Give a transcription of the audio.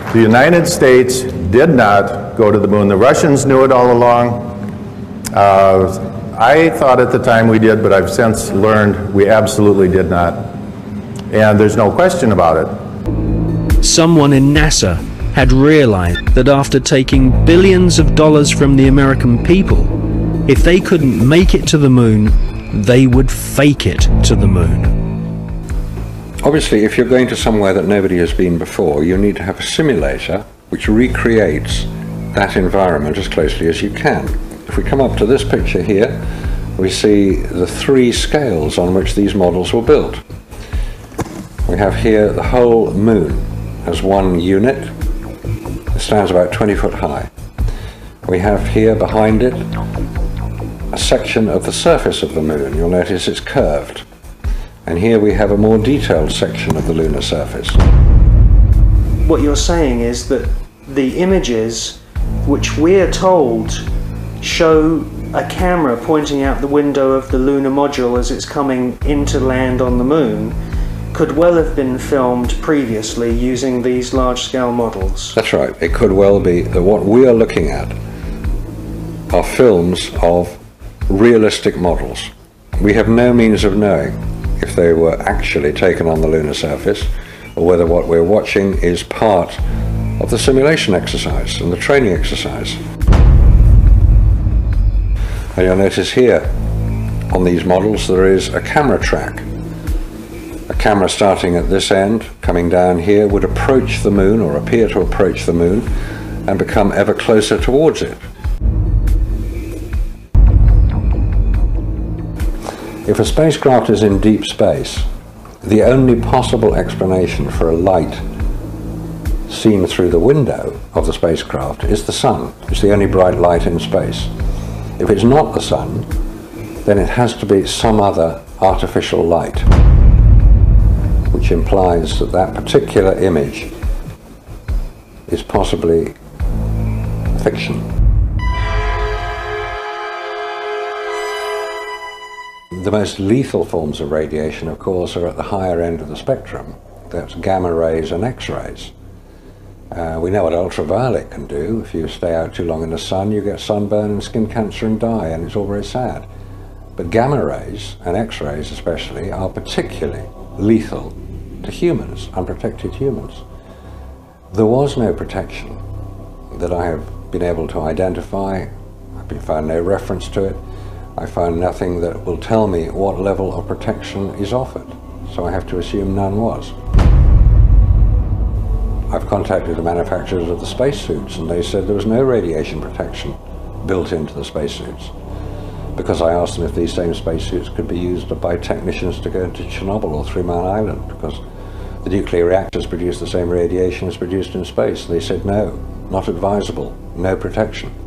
The United States did not go to the moon. The Russians knew it all along. I thought at the time we did, but I've since learned we absolutely did not. And there's no question about it. Someone in NASA had realized that after taking billions of dollars from the American people, if they couldn't make it to the moon, they would fake it to the moon. Obviously, if you're going to somewhere that nobody has been before, you need to have a simulator which recreates that environment as closely as you can. If we come up to this picture here, we see the 3 scales on which these models were built. We have here the whole moon as one unit. It stands about 20 foot high. We have here behind it a section of the surface of the moon. You'll notice it's curved. And here we have a more detailed section of the lunar surface. What you're saying is that the images which we're told show a camera pointing out the window of the lunar module as it's coming into land on the moon could well have been filmed previously using these large-scale models. That's right. It could well be that what we are looking at are films of realistic models. We have no means of knowing if they were actually taken on the lunar surface or whether what we're watching is part of the simulation exercise and the training exercise. And you'll notice here on these models there is a camera track. A camera starting at this end, coming down here, would approach the moon or appear to approach the moon and become ever closer towards it. If a spacecraft is in deep space, the only possible explanation for a light seen through the window of the spacecraft is the sun. It's the only bright light in space. If it's not the sun, then it has to be some other artificial light, which implies that that particular image is possibly fiction. The most lethal forms of radiation, of course, are at the higher end of the spectrum. That's gamma rays and X-rays. We know what ultraviolet can do. If you stay out too long in the sun, you get sunburn and skin cancer and die, and it's all very sad. But gamma rays, and X-rays especially, are particularly lethal to humans, unprotected humans. There was no protection that I have been able to identify. I've found no reference to it. I found nothing that will tell me what level of protection is offered, so I have to assume none was. I've contacted the manufacturers of the spacesuits and they said there was no radiation protection built into the spacesuits, because I asked them if these same spacesuits could be used by technicians to go into Chernobyl or 3 Mile Island, because the nuclear reactors produce the same radiation as produced in space. They said no, not advisable, no protection.